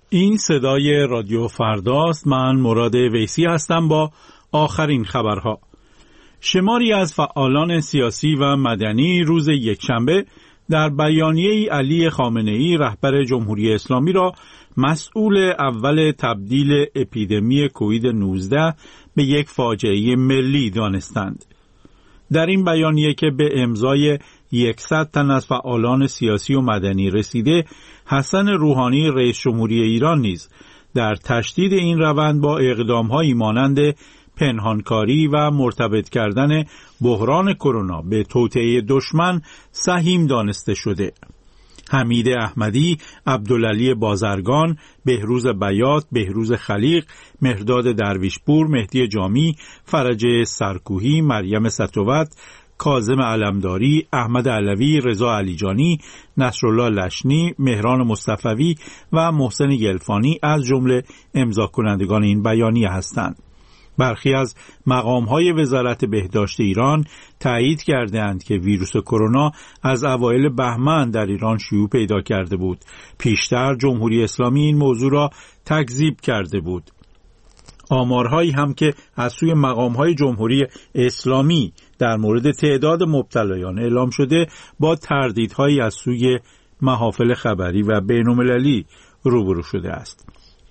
این صدای رادیو فرداست. من مراد ویسی هستم با آخرین خبرها. شماری از فعالان سیاسی و مدنی روز یکشنبه در بیانیه‌ای علی خامنه‌ای رهبر جمهوری اسلامی را مسئول اول تبدیل اپیدمی کووید 19 به یک فاجعه ملی دانستند. در این بیانیه که به امضای 100 تن از فعالان سیاسی و مدنی رسیده، حسن روحانی رئیس جمهوری ایران نیز در تشدید این روند با اقدام‌هایی مانند پنهانکاری و مرتبط کردن بحران کرونا به توطئه دشمن سهیم دانسته شده. حمید احمدی، عبدالعلی بازرگان، بهروز بیات، بهروز خلیق، مهرداد درویشپور، مهدی جامی، فرج سرکوهی، مریم ستوت، کاظم علمداری، احمد علوی، رضا علیجانی، نصرالله لشنی، مهران مصطفوی و محسن گلفانی از جمله امضا کنندگان این بیانیه هستند. برخی از مقام‌های وزارت بهداشت ایران تایید کردند که ویروس کرونا از اوایل بهمن در ایران شیوع پیدا کرده بود. پیشتر جمهوری اسلامی این موضوع را تکذیب کرده بود. آمارهایی هم که از سوی مقام‌های جمهوری اسلامی در مورد تعداد مبتلایان اعلام شده با تردیدهایی از سوی محافل خبری و بین‌المللی روبرو شده است.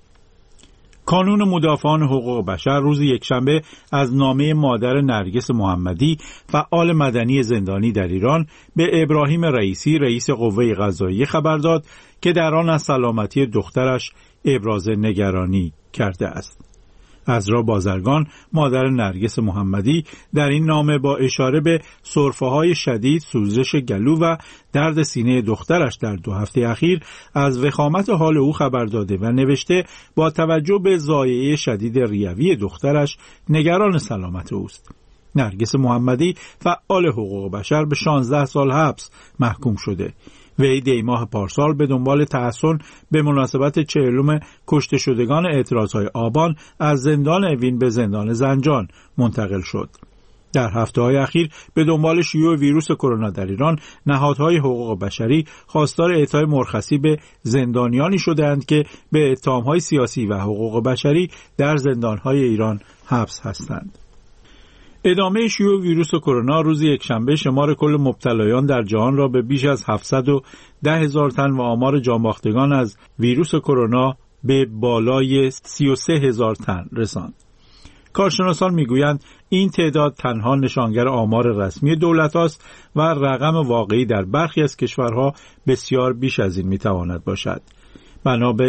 کانون مدافعان حقوق بشر روز یکشنبه از نامه مادر نرگس محمدی، فعال مدنی زندانی در ایران، به ابراهیم رئیسی، رئیس قوه قضاییه خبر داد که در آن از سلامتی دخترش ابراز نگرانی کرده است. عذرا بازرگان، مادر نرگس محمدی، در این نامه با اشاره به سرفه‌های شدید، سوزش گلو و درد سینه دخترش در 2 هفته اخیر از وخامت حال او خبر داده و نوشته با توجه به ضایعه شدید ریوی دخترش نگران سلامت اوست. نرگس محمدی، فعال حقوق بشر، به 16 سال حبس محکوم شده. وی دیماه پارسال به دنبال تحسن به مناسبت 40م کشته شدگان اعتراضهای آبان از زندان اوین به زندان زنجان منتقل شد. در هفته‌های اخیر به دنبال شیوع ویروس کرونا در ایران، نهادهای حقوق بشری خواستار اعطای مرخصی به زندانیانی شدند که به اتهام‌های سیاسی و حقوق بشری در زندان‌های ایران حبس هستند. ادامه شیوع ویروس کرونا روز یکشنبه شمار کل مبتلایان در جهان را به بیش از 710,000 تن و آمار جانباختگان از ویروس کرونا به بالای 33,000 تن رساند. کارشناسان میگویند این تعداد تنها نشانگر آمار رسمی دولت است و رقم واقعی در برخی از کشورها بسیار بیش از این میتواند باشد. بنا به